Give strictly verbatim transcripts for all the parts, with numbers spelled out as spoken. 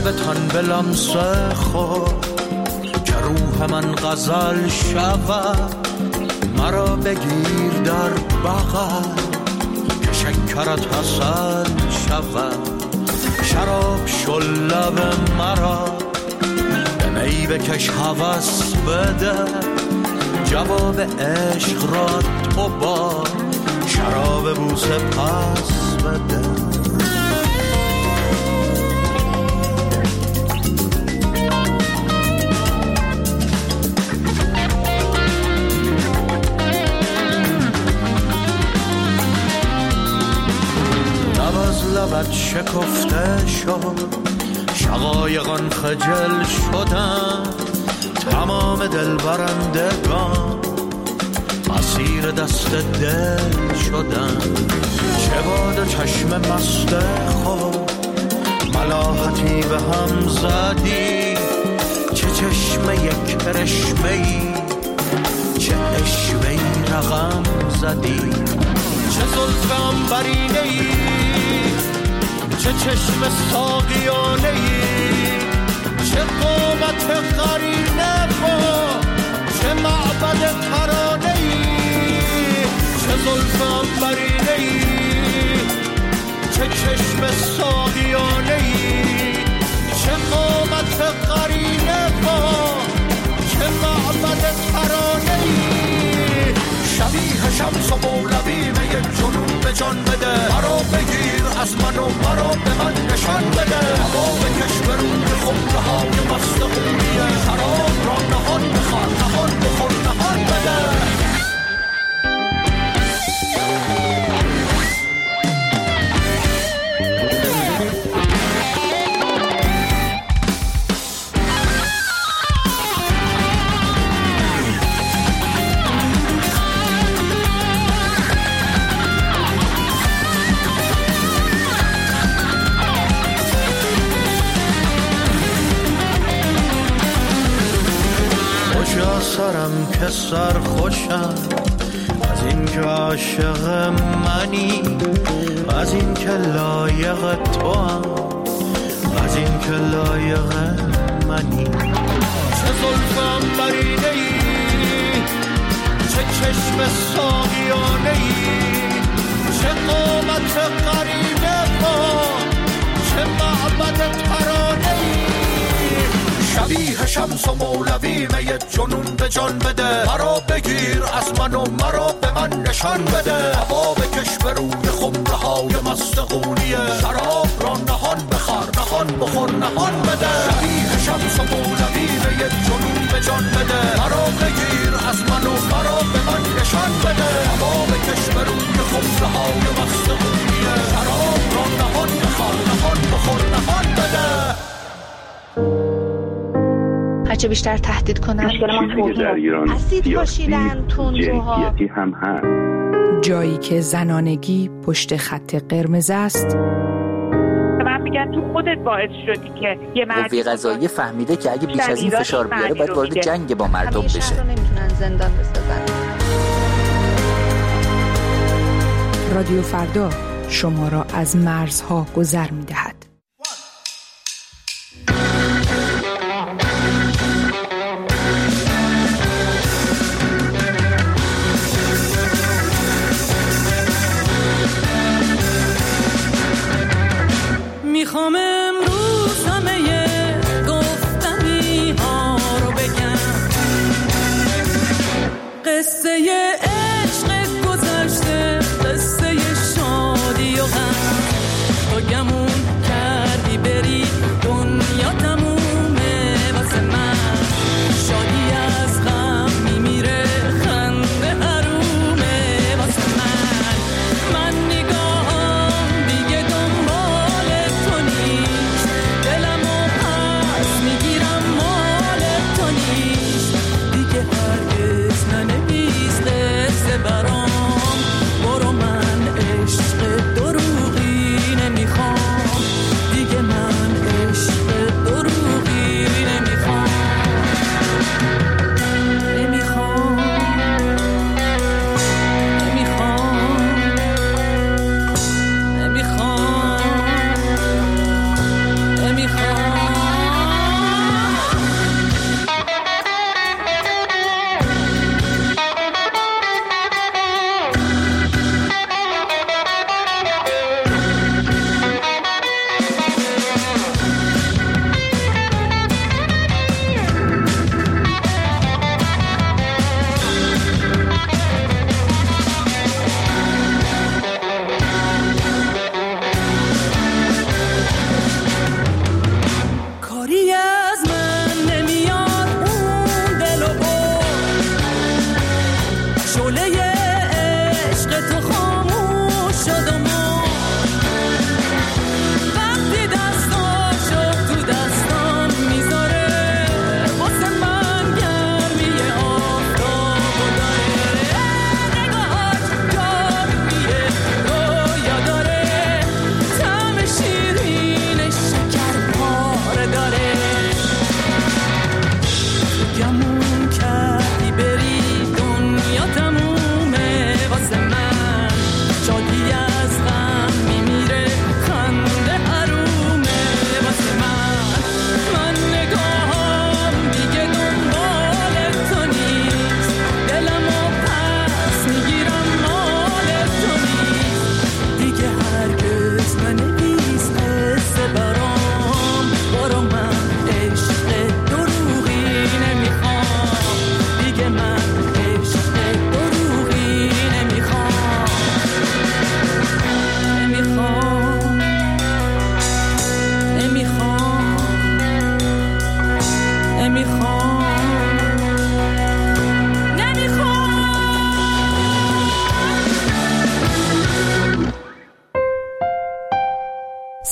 لبتان به لمس خود که روح من غزل شود، مرا بگیر در بغل که شکرت حسن شود. شراب شل لب مرا به می بکش هوس بده، جواب عشق را تو با شراب بوسه پس بده. لبت شکفته شد، شقایقان خجل شدن، تمام دل برندگان اسیر دست دل شدن. چه باد و چشم مست خود ملاحتی به هم زدی، چه چشم یک کرشمه‌ای، چه اشوه‌ای رقم زدی. چه زلف عنبرینه‌ای، چه چشم ساقیانه‌ای، چه قامت قرینه با چه معبد ترانه‌ای. چه زلف عنبرینه‌ای، چه چشم ساقیانه‌ای، چه قامت قرینه با چه معبد ترانه‌ای. شبیه شمس و مولوی می جنون به جان بده، مرا بگیر از من و مرا به من نشان بده. هوا بکش به روی خمره های مست خونیه، شراب را نهان بخور نهان بخور نهان بده. سرم که سر خوشم از این که عاشق منی، از این که لایق تو هم، از این که لایق منی. چه زلف عنبرینه‌ای، چه چشم ساقیانه‌ای، چه قامت قرینه با چه معبد ترانه‌ای. شبیه شمس و مولوی می جنون به جان بده، مرا بگیر از من و مرا به من نشان بده. هوا بکش به روی خمره های مست خونیه، شراب را نهان بخور نهان بخور نهان بده. شبیه شمس و مولوی می جنون به جان بده، مرا بگیر از من و مرا به من نشان بده. هوا بکش به روی خمره های مست خونیه، شراب را نهان بخور نهان بخور نهان بده. هرچه بیشتر تهدید کنن اسید پاشیدن تندروها هم هست. جایی که زنانگی پشت خط قرمز است. من میگن تو خودت باعث شدی که یه مرد قوه قضاییه فهمیده که اگه بیش از این فشار بیاره باید وارد جنگ با مردم بشه. همیشه رو نمیتونن زندان بسازن. رادیو فردا شما را از مرزها گذر میدهد. میخوام امروز همه گفتنی ها رو بگم، قصه عشق گذشته، قصه شادی و غم. تو گمون کردی بری دنیا تمومه واسه من، شادی از غم میمیره خنده حرومه واسه من. من نگاهم دیگه دنبال تو نیست، دلمو پس میگیرم مال تو نیست، دیگه هرگز ننویسته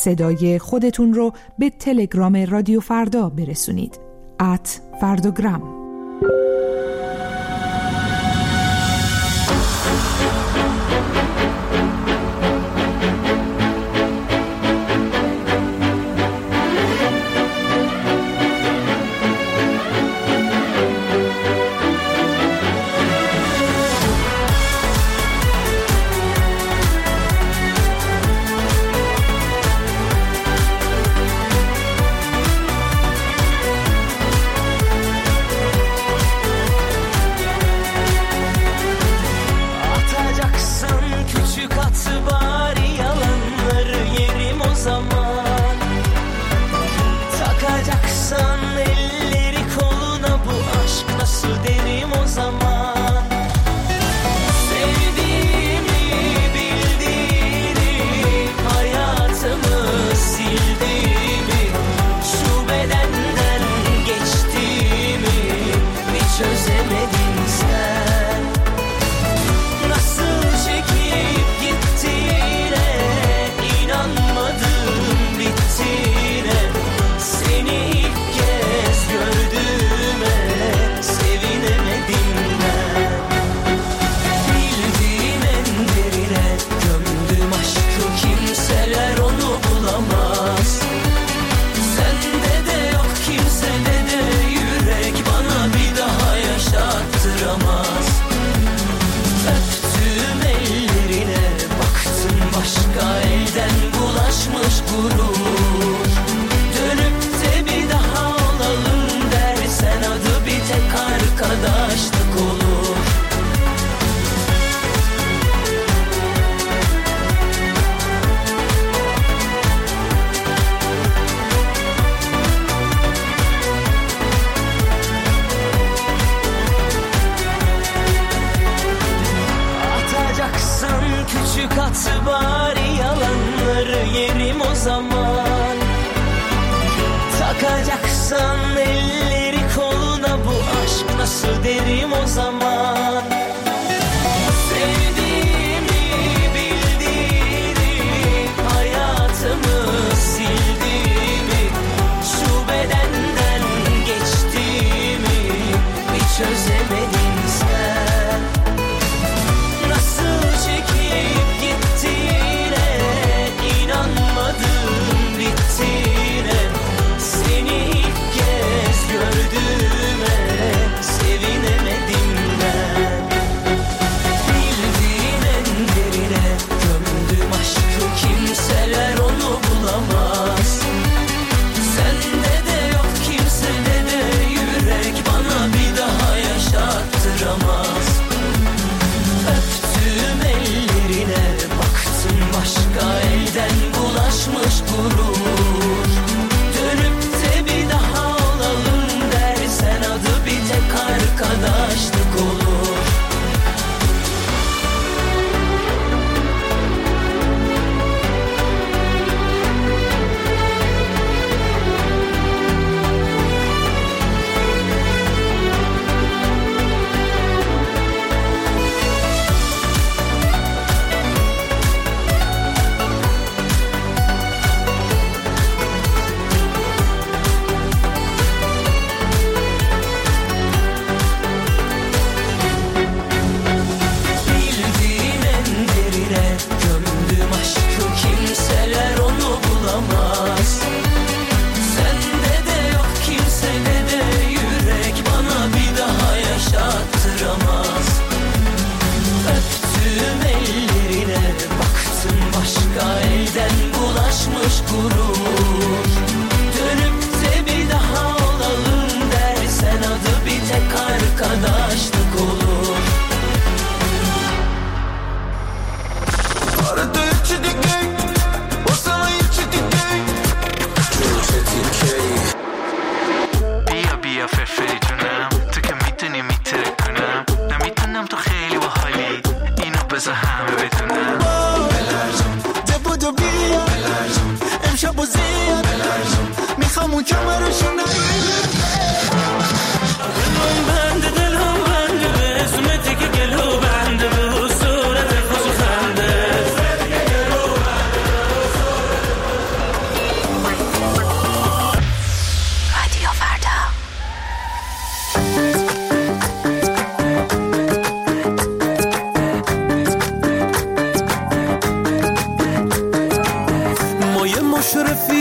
صدای خودتون رو به تلگرام رادیو فردا برسونید. ات فردوگرام.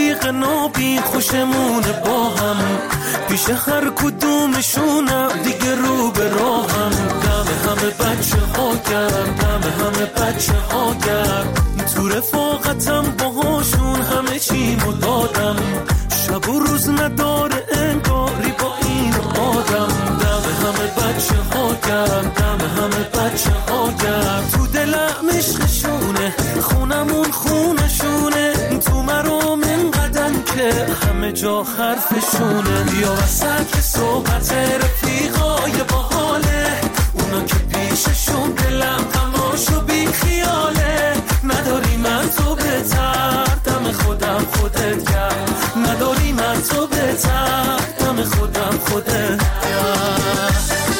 رفیق نابین خوشمونه با هم، پیش هر کدومشونم دیگه رو به راهم. دم همه بچه ها گرم، دم همه بچه ها گرم، تو رفاقتم باهاشون همه چیمو دادم. شب و روز نداره انگاری با این آدم. دم همه بچه ها گرم، دم همه بچه ها گرم، تو دلم عشقشونه، خونمون خونشونه، تو مرام اینقدر که همه جا حرفشونه. یا وسط صحبت رفیقای باحاله، اونا که پیششون دلم غماشو بی خیاله. نداری من تو بهتر، دم خودم خودت گرم، نداری من تو بهتر، دم خودم خودت گرم.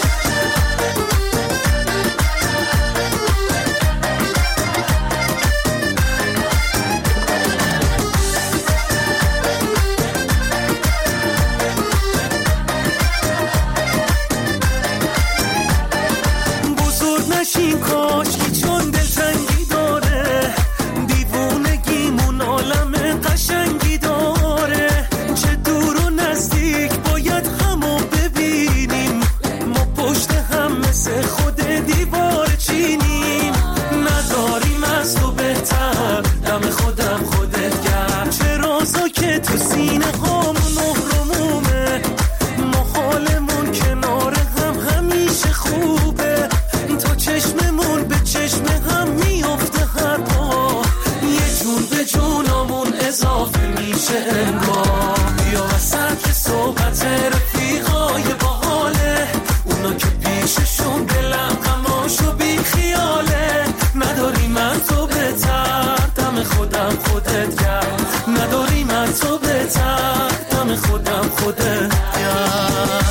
نشیم کاشکی چون دلتنگی داره، دیوونگیمون عالم قشنگی داره. چه دور و نزدیک باید همو ببینیم، ما پشت هم مثل خود دیوار چینیم. نداریم از تو بهتر، دم خودم خودت گرم. چه رازا که تو سینه هامون نهرمومه، ما حالمون کنار هم همیشه خوبه. چشممون به چشم هم میفته هر پا، یه جون به جونمون اضافه میشه انگار. یا وسط صحبت رفیقای باحاله، اونا که پیششون دلم غماشو بی خیاله. نداری من تو بهتر، دم خودم خودت گرم، نداری من تو بهتر، دم خودم خودت گرم.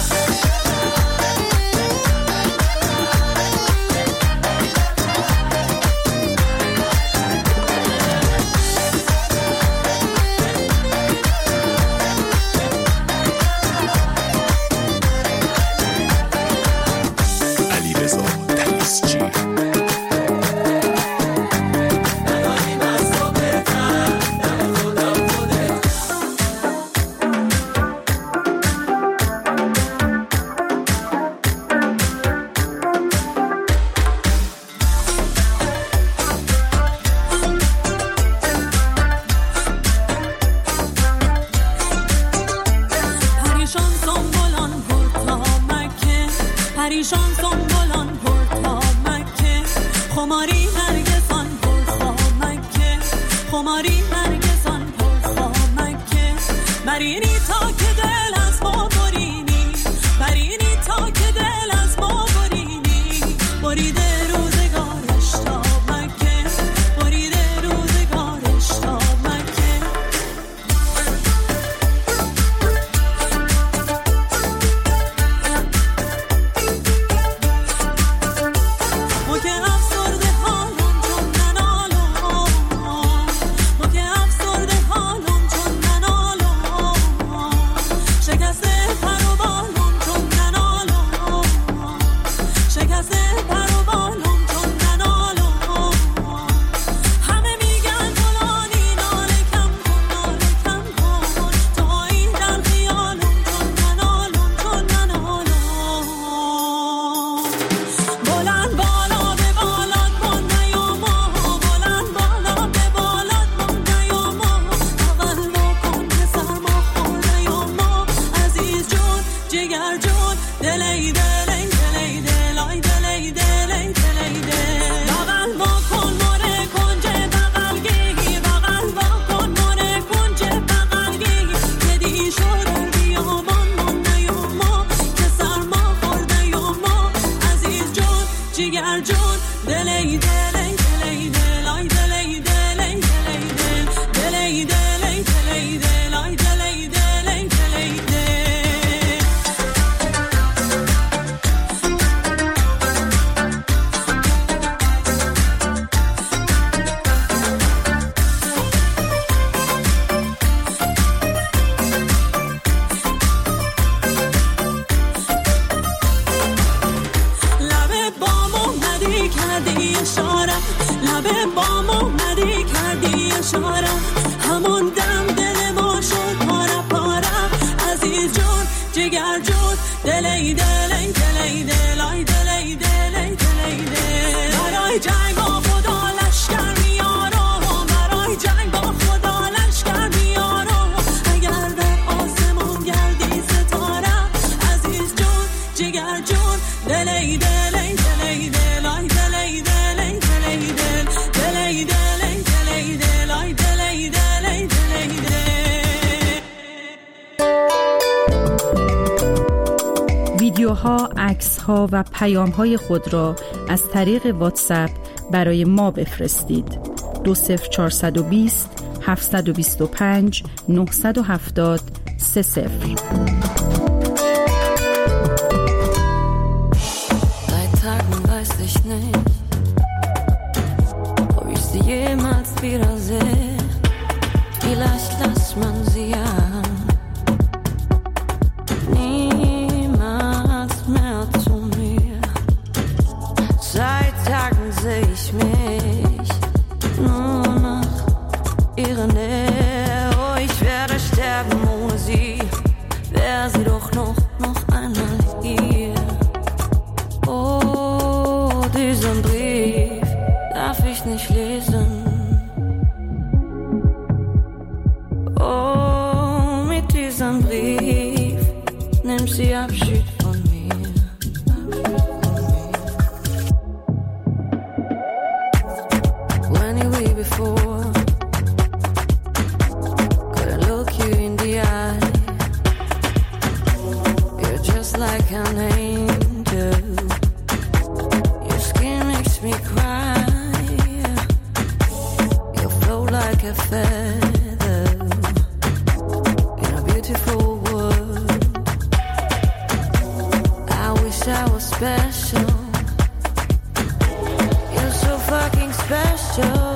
لبه با اومدی کردی اشاره، همون دم دل ما ویدیوها، عکس‌ها و پیام‌های خود را از طریق واتساپ برای ما بفرستید. دو صفر چهارصد و بیست هفتصد و بیست و پنج نهصد و هفتاد سه صفر. Jemals wiedersehe, vielleicht lass man sie ja niemals mehr zu mir. Seit Tagen seh ich mich nur nach ihrer Nähe. Oh, ich werde sterben ohne sie, wär sie doch noch, noch einmal hier. Oh, diesen Brief darf ich nicht lesen. Oh, mit diesem Brief nimmt sie Abschied von mir. When you were before, couldn't look you in the eye. You're just like an angel. Your skin makes me cry. Like a feather in a beautiful world. I wish I was special. You're so fucking special.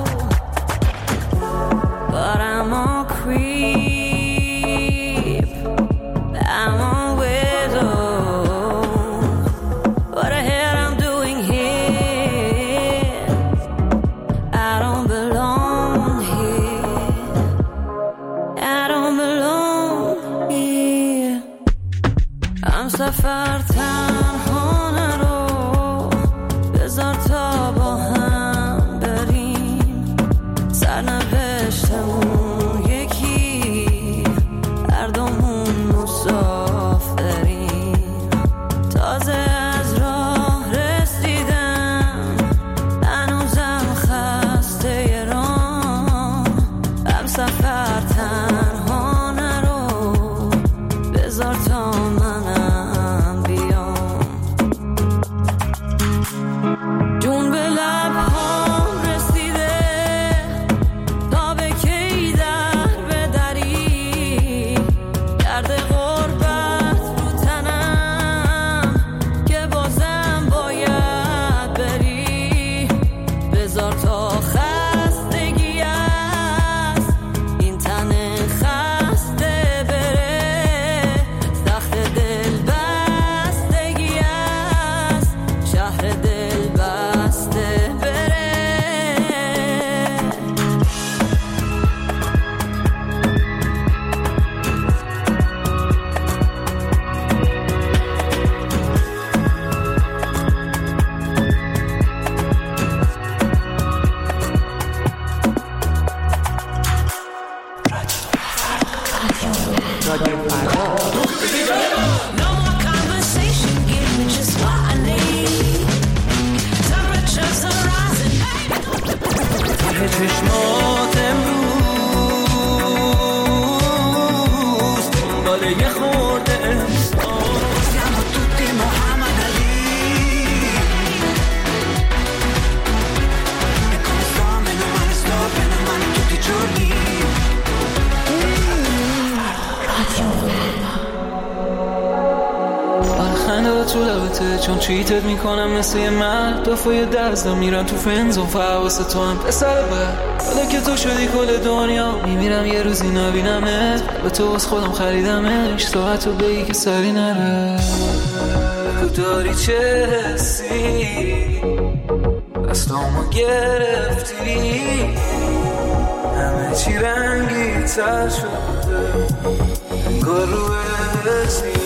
But I'm on creep. I'm on widow. What the hell I'm doing here? I don't belong. سفر تنها نرو بذار تا با هم بریم سرنوشتمون یکی هر دومون مسافریم تازه از راه رسیدم هنوزم خسته راه هم سفر تنها نرو بذار تا منم چشمات امروز دنبال یه خورده siamo tutti Muhammad Ali e come sto meno male sto bene male tutti i giorni خنده با تو لبته چون چیتت میکنم مثل یه مرد دفعه درزدم میرم تو فنزون فواسه تو هم پسر بر حالا که تو شدی کل دنیا میمیرم یه روزی نبینمت به تو از خودم خریدمش ساعت رو بگی که سری نره بگو داری چه حسی دستامو گرفتی همه چی رنگی تر شده انگار رو حسی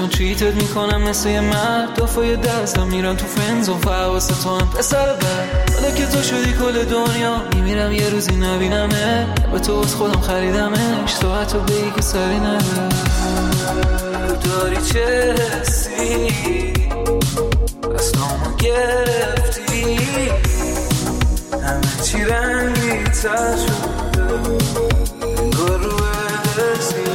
چشمات چیتت میکنم مثل یه مرد دافای دستم میرم تو فرنزون فحواسه تو هم پسر بر حالا که تو شدی کل دنیا میمیرم یه روزی نبینمه به تو از خودم خریدمش تو حتی بگی که سری نده داری چه حسی دستامو گرفتی همه چی رنگی تر شده انگار رو برسی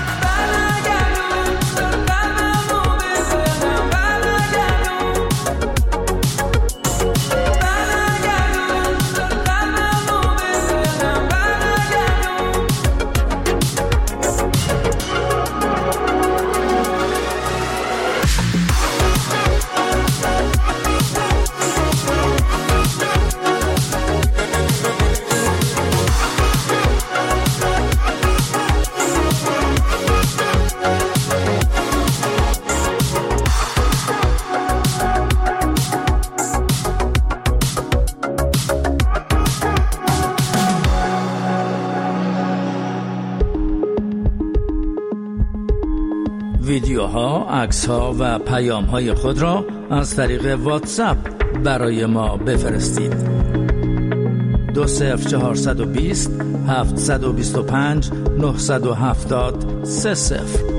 ویدیوها، عکس‌ها و پیام‌های خود را از طریق واتساپ برای ما بفرستید. دو صفر چهارصد و بیست هفتصد و بیست و پنج نهصد و هفتاد سه صفر.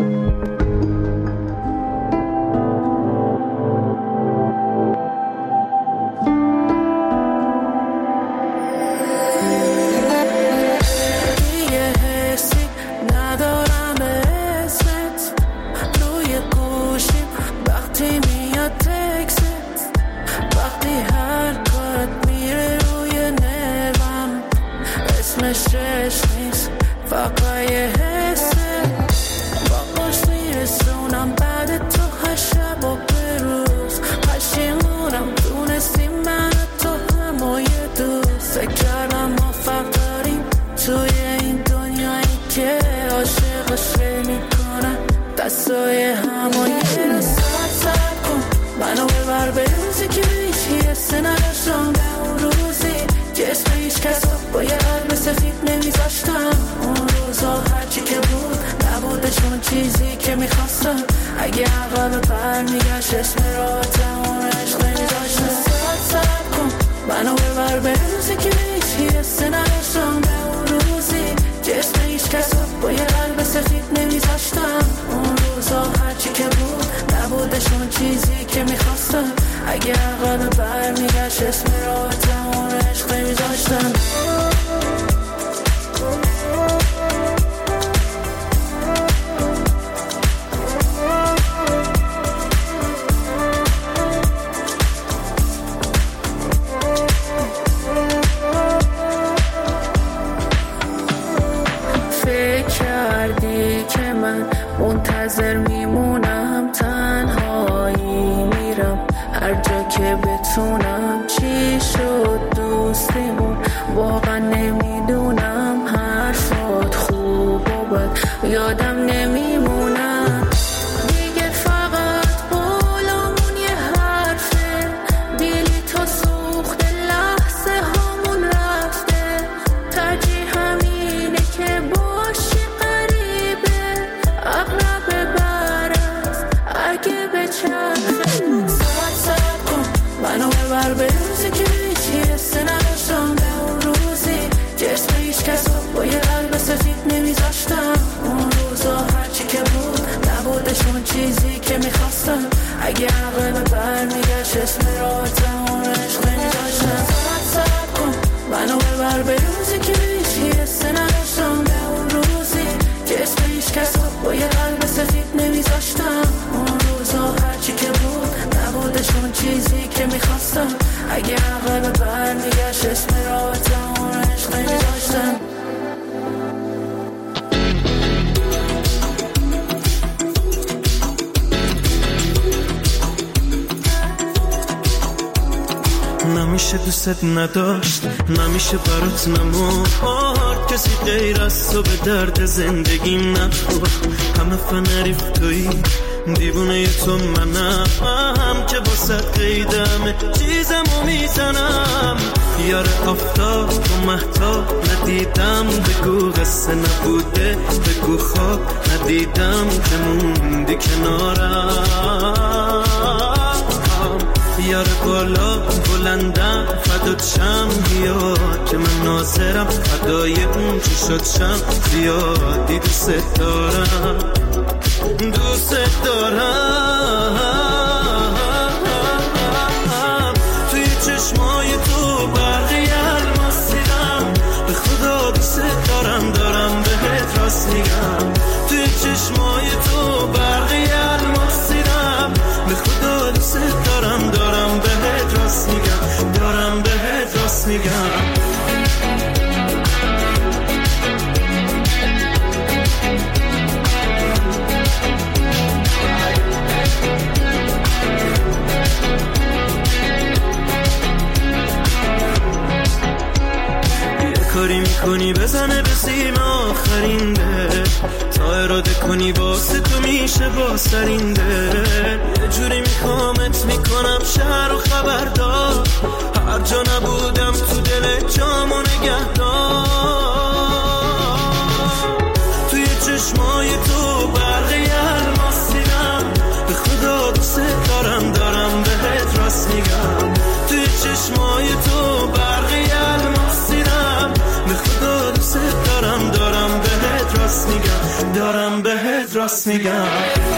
نمیشه دوست نداشت، نمیشه برات نموند کسی غیر از تو به درد زندگیم نخور. همه فنریف تویی دیوونه تو منم که با صد قیدم چیزمو میزنم. یار آفتاب و مهتاب ندیدم، بگو قصه نبوده، بگو خواب ندیدم که موندی کنارم. یار بالا بلندم فدات شم، بیا که من ناظرم فدای اون چی شد شم. زیادی دوست دارم دوست دارم. توی چشمای تو برقی الماس دیدم، به خدا دوست دارم دارم بهت راست میگم. توی چشمای تو برقی الماس دیدم، به خدا دوست دارم دارم بهت راست میگم دارم بهت راست میگم. کاری میکنی بزنه به سیم آخرینده، تا اراده کنی واسه تو میشه با سرینده. یه جوری میخوامت میکنم شهر و خبردار، هر جا نبودم تو دل جامو نگهدار. توی چشمای تو برقی الماس دیدم، به خدا دوست دارم دارم بهت راست میگم. توی چشمای تو برقی الماس دیدم، به خدا دوست دارم دارم بهت راست میگم دارم بهت راست میگم.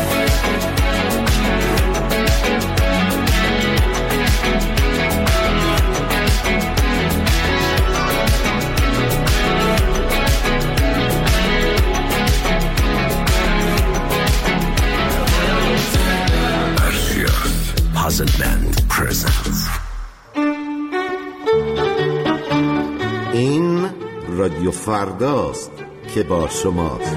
Puzzle Band presents. این رادیو فرداست که با شماست.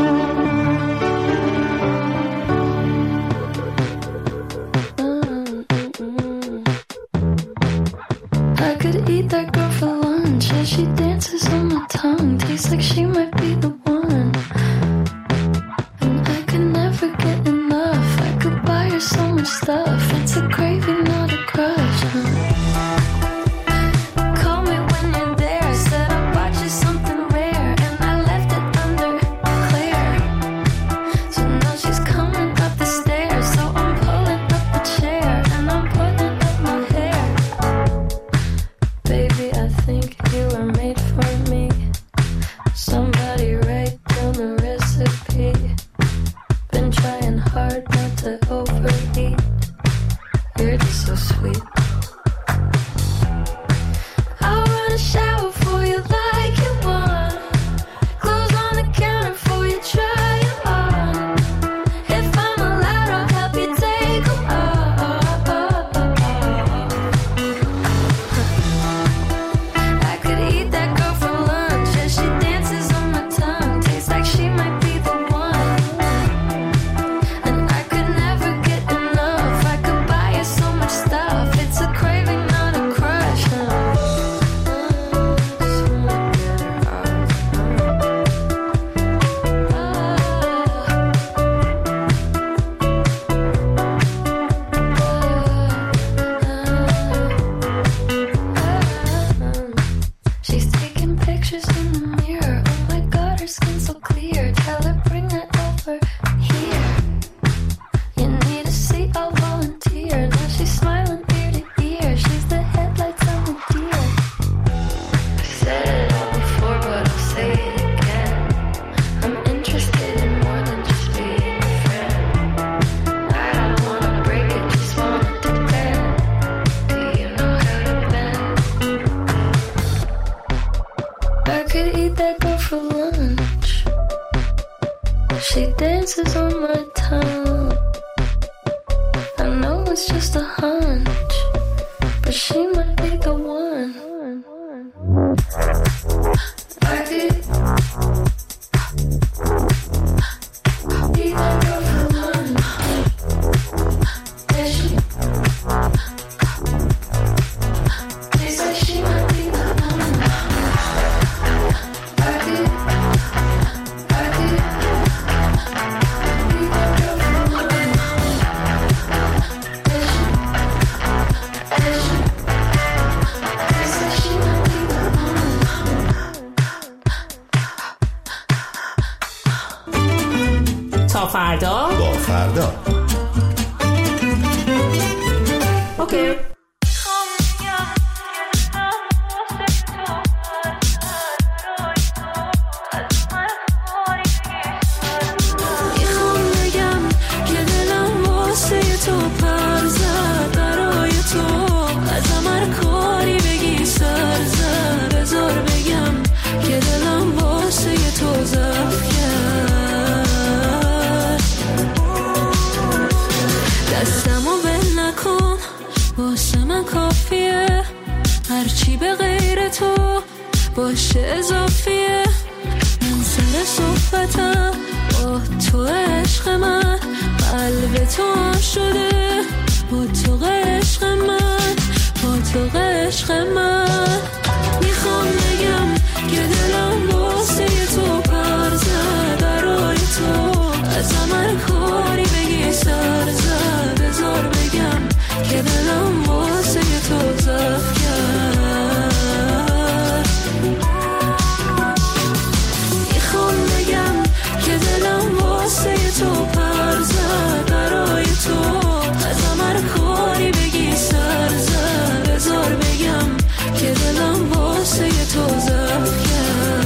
I could eat that girl for lunch as she dances on my tongue. Tastes like she might be the one, and I could never get enough. I could buy her so much stuff. It's a craving, not a crush, huh? تا فردا با فردا. اوکی. هرچی به غیر تو باشه اضافیه. من سر صحبتم با تو عشق من، قلب تو هم شده با تو عشق من، با تو عشق من. میخوام بگم که دلم واسه تو پر زد برای تو، از هر کاری بگی سر زد. بذار بگم که دلم واسه تو زد کرد. میخوام بگم که دلم واسه تو پر زد برای تو، از هر کاری بگی سر زد. بذار بگم که دلم واسه تو زد کرد.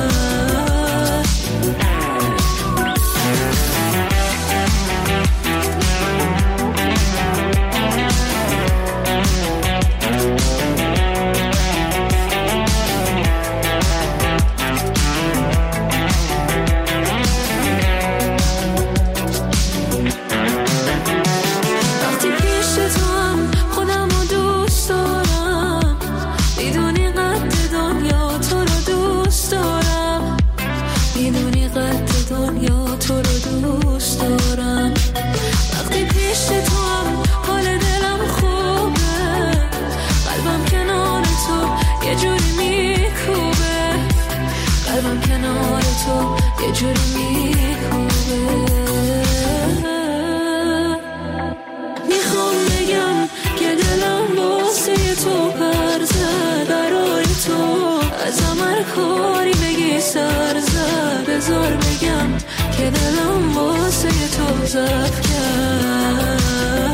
میخوام بگم که دلم واسه تو پر زد برای تو، از هر کاری بگی سر زد. بذار بگم که دلم واسه تو زد کرد.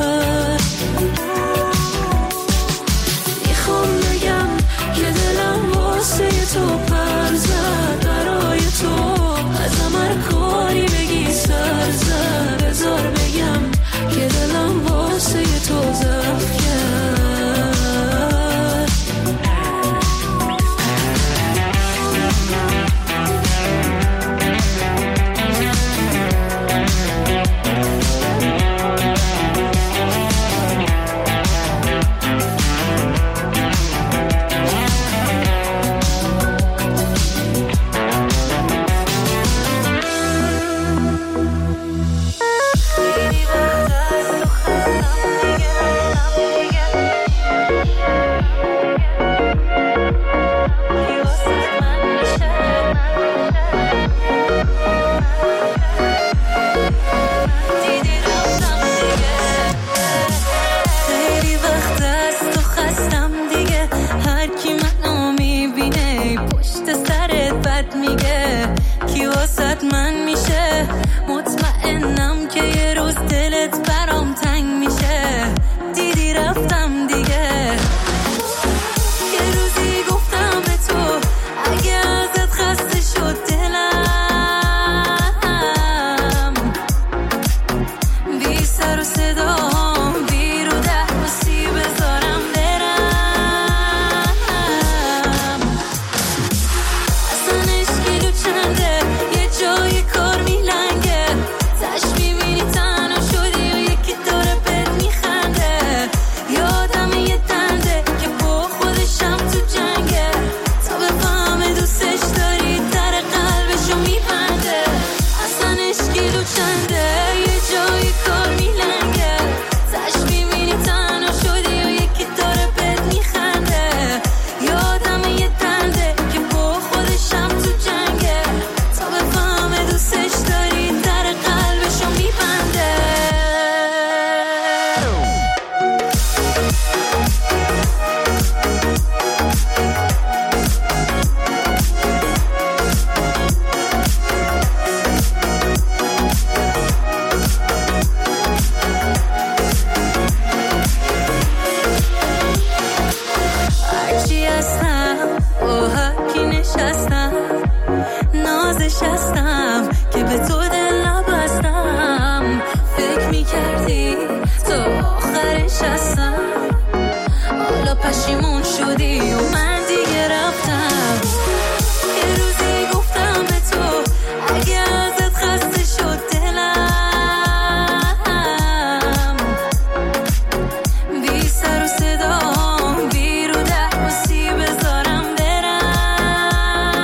میخوام بگم که دلم واسه تو پر زد برای تو، از هر کاری بگی سر زد. بذار بگم که دلم واسه تو زد کرد. نشستم که به تو دل نبستم، فکر میکردی تو آخرش هستم، حالا پشیمون شدی و من دیگه رفتم. یه روزی گفتم به تو اگه ازت خسته شد دلم، بی سر و صدام بی رو ده بسی بذارم برم.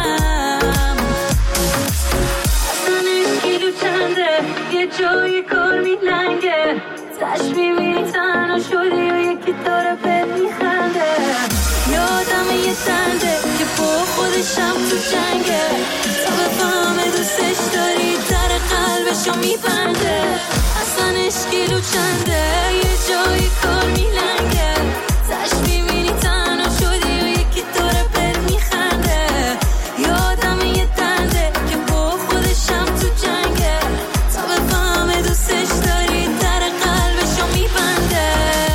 اصلا اشکیلو چنده یه جای کار میلنگه، تشبیه میری تنها شدی و یکی داره بهت میخنده. یادم یه تنده که با خودشم تو جنگه، تا بفهمه دوستش داری در قلبشو میبنده. اصلا اشکیلو چنده یه جایی کار میلنگه، تشبیه میری تنها شدی و یکی داره بهت میخنده. یادم یه تنده که با خودشم تو جنگه، تا بفهمه دوستش داری در قلبشو میبنده.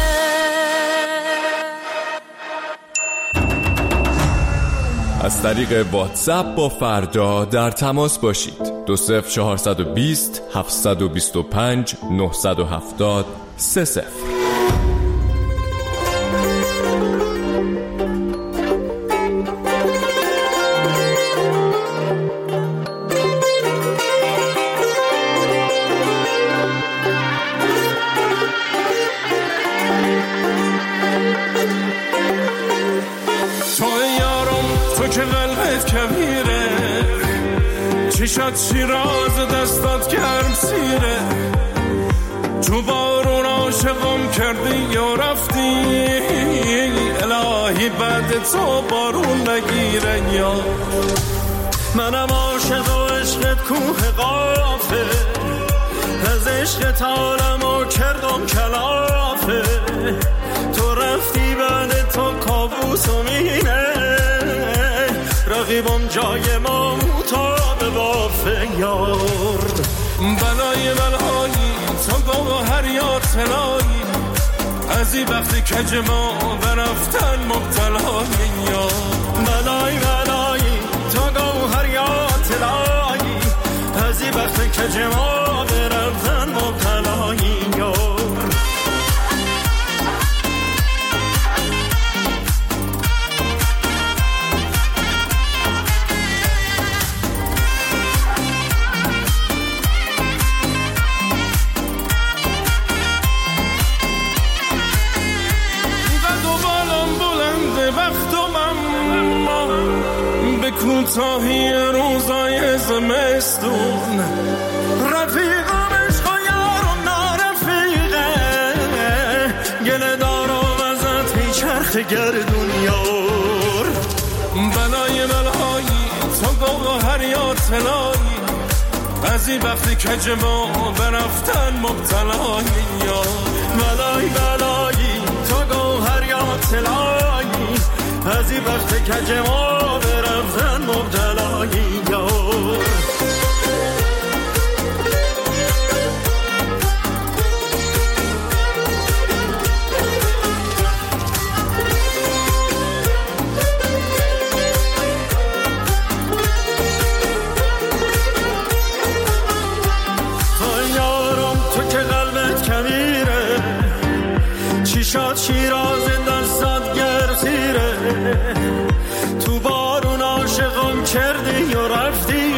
از طریق واتساپ با فردا در تماس باشید. دو صفر چهارصد و بیست هفتصد و بیست و پنج نهصد و هفتاد سه صفر. چشات شیراز دستات گرم سیره، تو بارون عاشقم کردی یا رفتی، الهی بعد تو بارون نگیره. یا منم عاشق و عشقت کوه قافه، از عشقت عالمو کردم کلافه، تو رفتی بعد تو کابوس و مینه، رقیبم جای ما مطابق بافه. یار بلای بلایی تو گوهر یا طلایی، از این وقتی کج ما برفتن مبتلایی. یا بلای بلایی تو گوهر یا طلایی، از این وقتی کج ما برفتن مبتلایی. یار کوتاهی روزای زمستون، رفیقم عشق و یارم نارفیقه، گله دارم ازت هی چرخ گردون. یار بلای بلایی تو گوهر یا طلایی، از این وقتی کج ما برفتن مبتلایی. یا بلای بلایی تو گوهر یا طلایی، از این وقت کج ما برفتن مبتلایی. یار تو یارم تو که قلبت کبیره، چیشات شیراز دستات گرسیره، تو بارون عاشقم کردی و رفتی،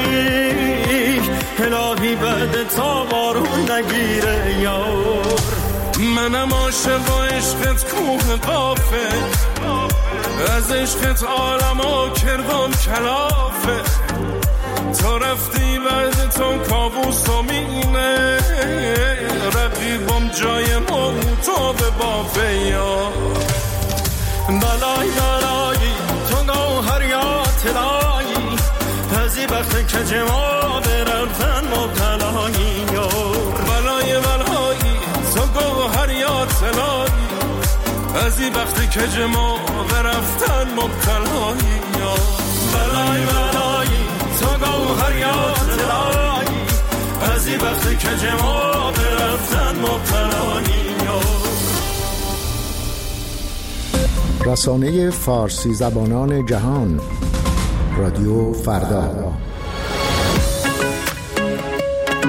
الهی بعد تا بارون نگیره. یار منم عاشق و عشقت کوه قافه، از عشقت عالمو کردم کلافه، تو رفتی بعد تو کابوس و مینه، رقیبم جای ما تو به بافه. یا بلای بلایی تو گوهر یا طلایی، از این وقت کج ما برفتن مبتلایی. یار بلای بلایی تو گوهر یا طلایی، از این وقت کج ما برفتن مبتلایی. یا بلای بلایی تو گوهر یا طلایی، از این وقت کج ما برفتن مبتلایی. رسانه فارسی زبانان جهان، رادیو فردا.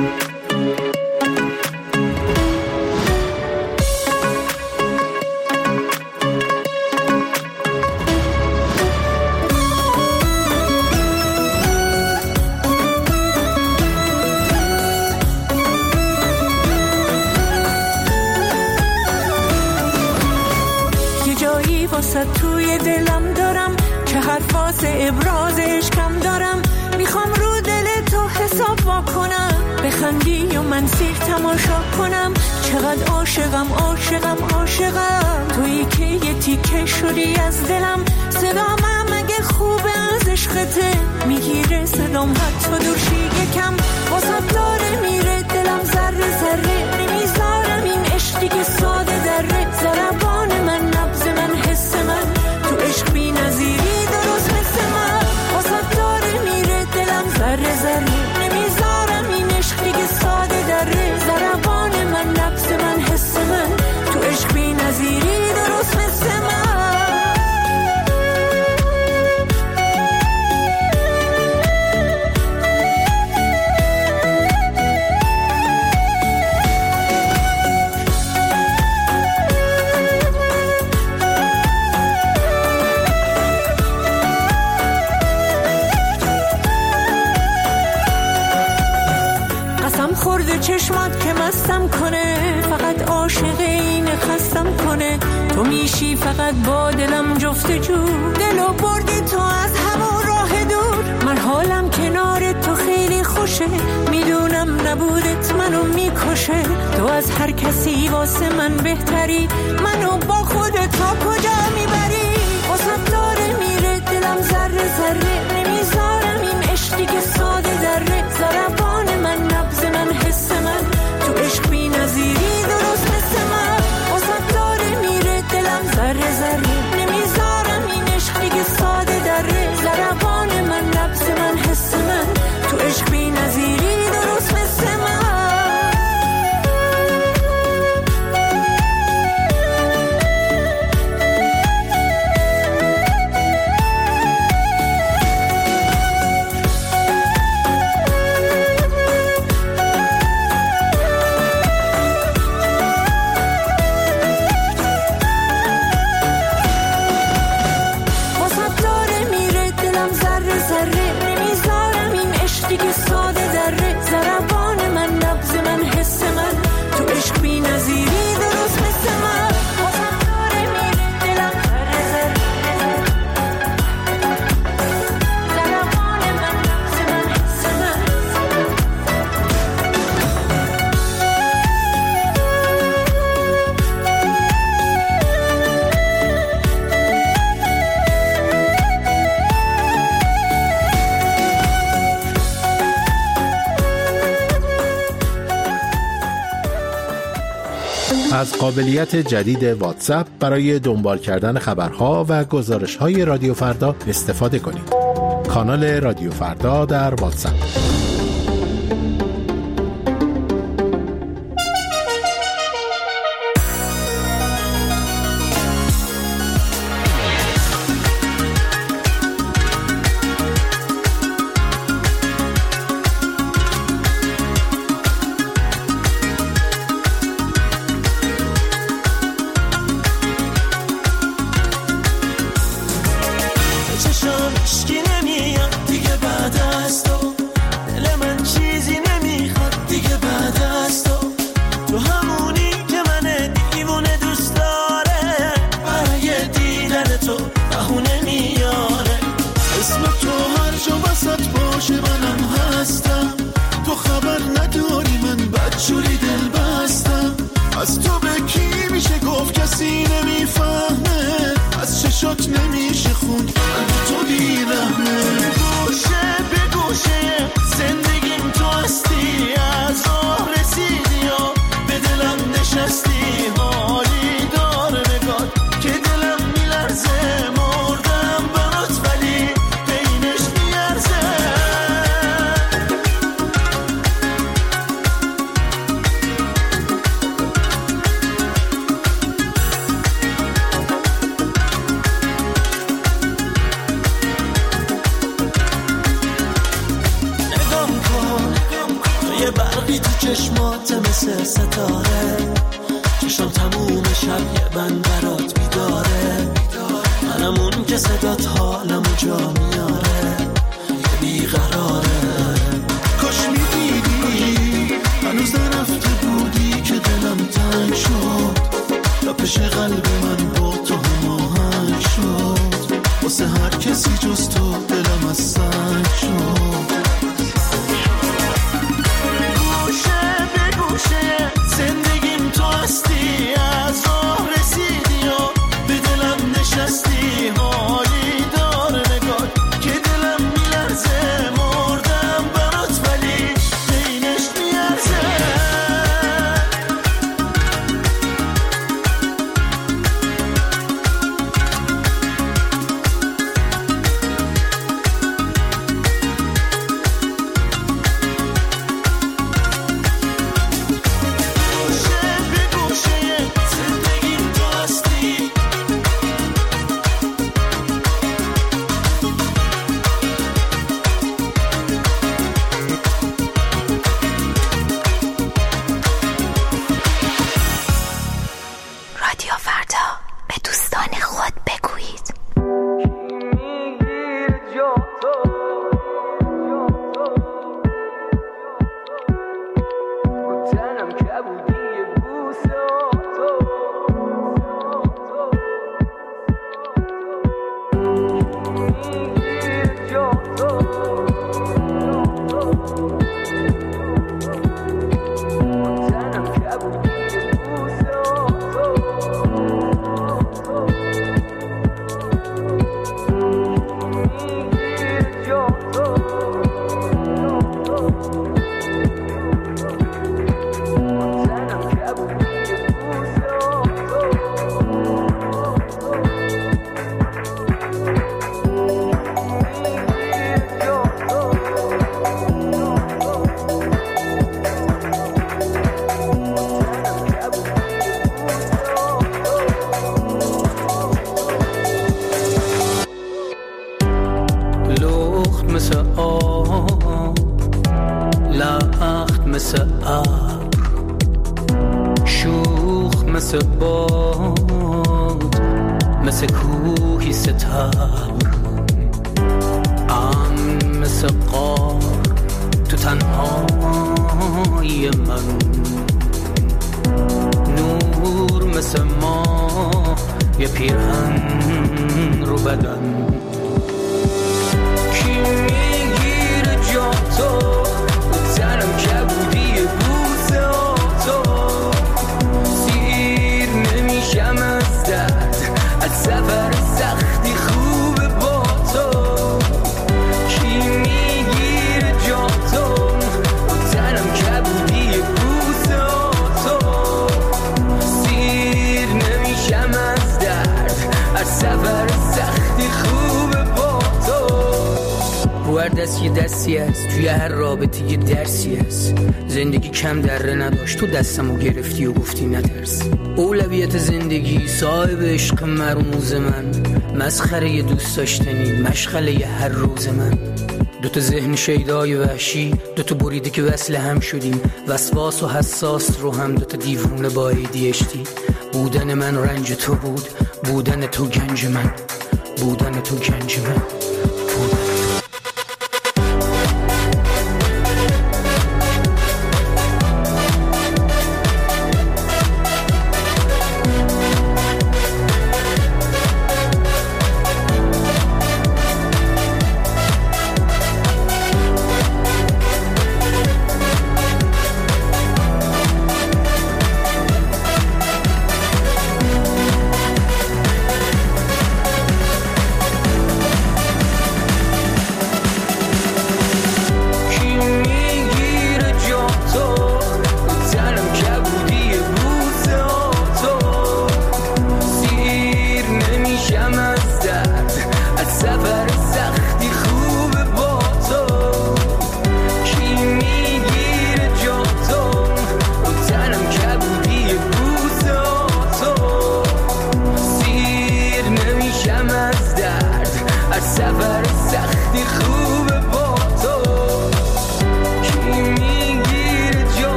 توی دلم دارم که حرف واسه ابراز عشقم دارم. میخوام رو دل تو حساب وا کنم، بخندی و من سیر تماشا کنم. چقدر عاشقم عاشقم عاشقم تویی که یه تیکه شدی از دلم. صدام هم اگه خوبه از عشقته میگیره صدام حتی دورشی یکم. واسه داره میره دلم ذره ذره، نمیذارم این عشقی که ساده دره. ضربان من نبض من حس من تو عشق بی نظیری درست مثل من. واسه داره میره دلم ذره ذره، نمیذارم این عشقی که ساده دره. ضربان من نبض من حس من تو عشق بی نظیری درست مثل من. چشمات که مستم کنه، فقط عاشق این خستم کنه. تو میشی فقط با دلم جفتجو، دلو بردی تو از همون راه دور. من حالم کنار تو خیلی خوشه، میدونم نبودت منو میکشه. تو از هر کسی واسه من بهتری، منو با خودت تا کجا میبری. واسه داره میره دلم ذره ذره، نمیذارم این عشقی که ساده دره. ضربان من نبض من حس من تو عشق بی نظیری درست مثل من. واسه داره میره دلم ذره ذره، نمیذارم این عشقی که ساده دره. ضربان من نبض من حس من تو عشق بی نظیری درست مثل من. از قابلیت جدید واتساپ برای دنبال کردن خبرها و گزارش‌های رادیو فردا استفاده کنید. کانال رادیو فردا در واتساپ. نمیشه خوند من تو بیرحمه. گوشه به گوشه چشمات مثل ستاره، چشم تموم شب یه بند برات بیداره، منم اون که صدات حالمو جا میاره، یه بیقراره. کاش میدیدی هنوز نرفته بودی که دلم تنگ شد، تا پیش قلب من با تو هماهنگ شد، واسه هر کسی جز تو دلم از سنگ شد. گوشه به گوشه زندگیم تو هستی، از راه رسیدی و به دلم نشستی، حالی داره نگاه که دلم میلرزه، مردم برات ولی بینش میارزه. توی هر رابطه یه درسی هست، زندگی کم دره نداشت، تو دستمو گرفتی و گفتی نترس. اولویت زندگی صاحب عشق مرموز من، مسخره ی دوست داشتنی مشغله ی هر روز من. دوتا ذهن شیدای وحشی، دوتا بریده که وصل هم شدیم، وسواس و حساس رو هم دوتا دیوونه با ایدیشتی. بودن من رنج تو بود، بودن تو گنج من، بودن تو گنج من.